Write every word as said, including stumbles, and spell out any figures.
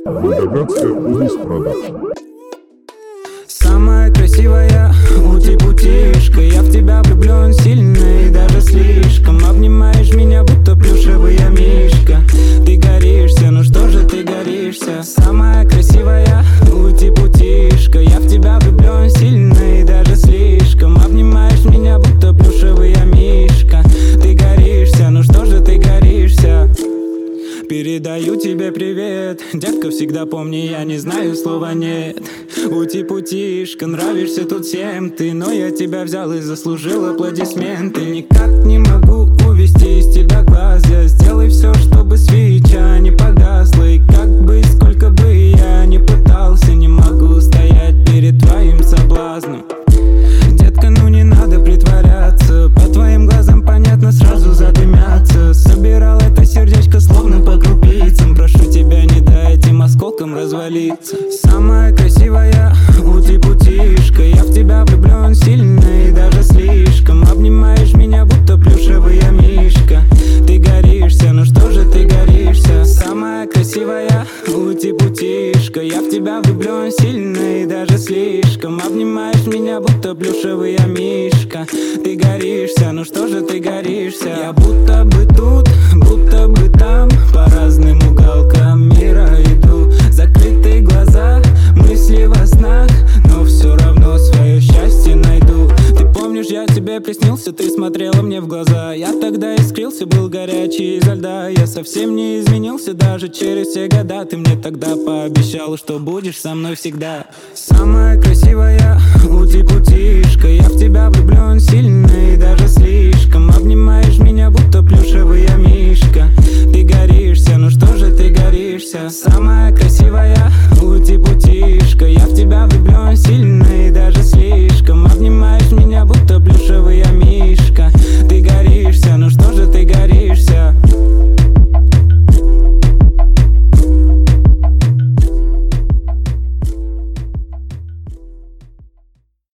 Волгоградская область продакшн. Самая красивая ути-путишка, я в тебя влюблен сильно и даже слишком. Обнимаешь меня, будто плюшевый я мишка. Ты горишься, ну что же ты горишься? Самая красивая ути-путишка, я в тебя влюблен сильно и даже слишком. Обнимаешь меня, будто плюшевый я мишка. Ты горишься, ну что же ты горишься? Передаю тебе привет, детка, всегда помни, я не знаю слова нет. Ути-путишка, нравишься тут всем ты, но я тебя взял и заслужил аплодисменты. Никак не могу увести из тебя глаз, я сделай все, чтобы свеча не погасла. И как бы, сколько бы я ни пытался, не могу стоять перед твоим соблазном. Детка, ну не надо притворяться, по твоим глазам понятно, сразу задымятся. Собирал это сердечко словно по крупицам, прошу тебя, не дай этим осколкам развалиться. Самая красивая ути-путишка, я в тебя влюблен сильно и даже слишком. Обнимаешь меня, будто плюшевый я мишка. Ты горишься, ну что же ты горишься? Самая красивая ути-путишка, я в тебя влюблен сильно и даже слишком. Обнимаешь меня, будто плюшевый я мишка. Ты горишься, ну что же ты горишься? Я будто бы тут, будто бы там, по разным уголкам мира иду. Закрытые глаза, мысли во снах, но все равно свое счастье найду. Ты помнишь, я тебе приснился, ты смотрела мне в глаза. Я тогда искрился, был горячий изо льда. Я совсем не изменился даже через все года. Ты мне тогда пообещала, что будешь со мной всегда. Самая красивая ути-путишка, я в тебя влюблен сильно и даже слишком. Обнимаешь меня, будто плюшевый я мишка. Ты горишься, ну что же ты горишься? Самая красивая ути-путишка, я в тебя влюблен сильно и даже слишком.